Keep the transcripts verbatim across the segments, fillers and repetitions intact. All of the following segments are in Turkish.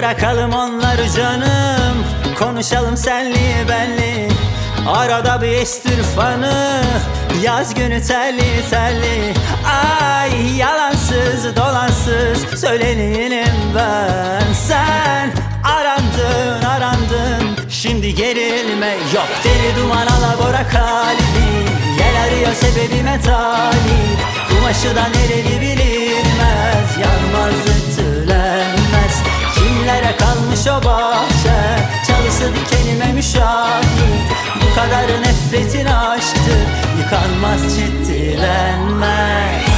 Bırakalım onları canım, konuşalım senli benli. Arada bir estir fanı, yaz günü terli terli. Ay yalansız dolansız söyleneyim ben. Sen arandın arandın, şimdi gerilme yok. Deli duman alabora kalbi, yel arıyor sebebime talip. Kumaşı da nereli bilinmez, yanmaz ütülenmez. Kimlere kalmış o bahçe, çalısı dikenime müşahit. Bu kadar nefretin aşktır, yıkanmaz ciddilenmez.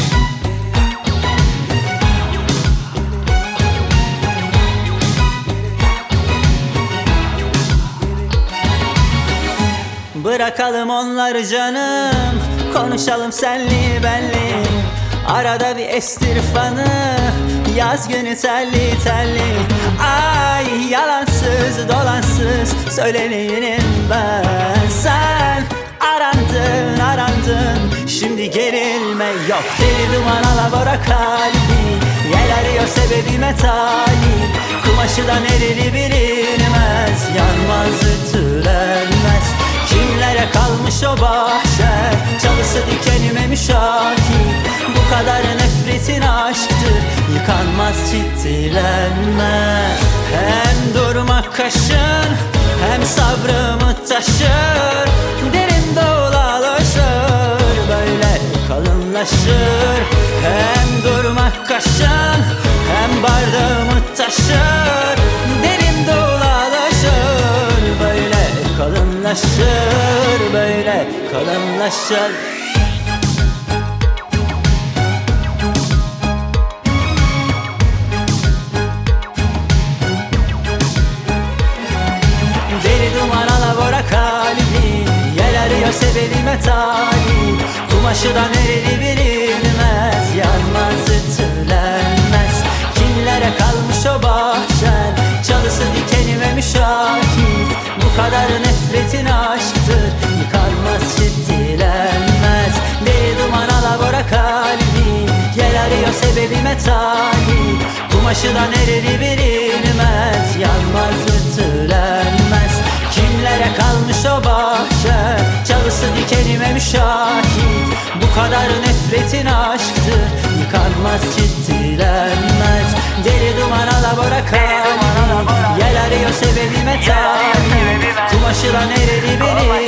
Bırakalım onları canım, konuşalım senli benli. Arada bir estir fanı, yaz günü terli terli. Ay yalansız dolansız söyleneyim ben. Sen arandın arandın, şimdi gerilme yok. Deli duman alabora kalbi, yel arıyor sebebime talip. Kumaşı da nereli bilinmez, yanmaz ütülenmez. Kimlere kalmış o bahçe, çalısı dikenime müşahit. Bu kadar nefretin aşktır, yıkanmaz ciddilenmez. Hem durmak kaşın, hem sabrımı taşır. Derin dolaşır, böyle kalınlaşır. Hem durmak kaşın, hem bardağımı taşır. Derin dolaşır, böyle kalınlaşır, böyle kalınlaşır. Deli duman alabora kalbi, yel arıyor sebebime talip. Kumaşı da nereli bilinmez, yanmaz ütülenmez. Kimlere kalmış o bahçen, çalısı dikenime müşahit. Bu kadar nefretin aşktır, yıkanmaz ciddilenmez. Deli duman alabora kalbi, yel arıyor sebebime talip. Kumaşı da nereli bilinmez, yanmaz ütülenmez. Kimlere kalmış o bahçe, çalısı dikenime müşahit. Bu kadar nefretin aşktır, yıkanmaz ciddilenmez. Deli duman alabora kalbi, yel arıyor sebebime talip. Kumaşı da nereli bilinmez.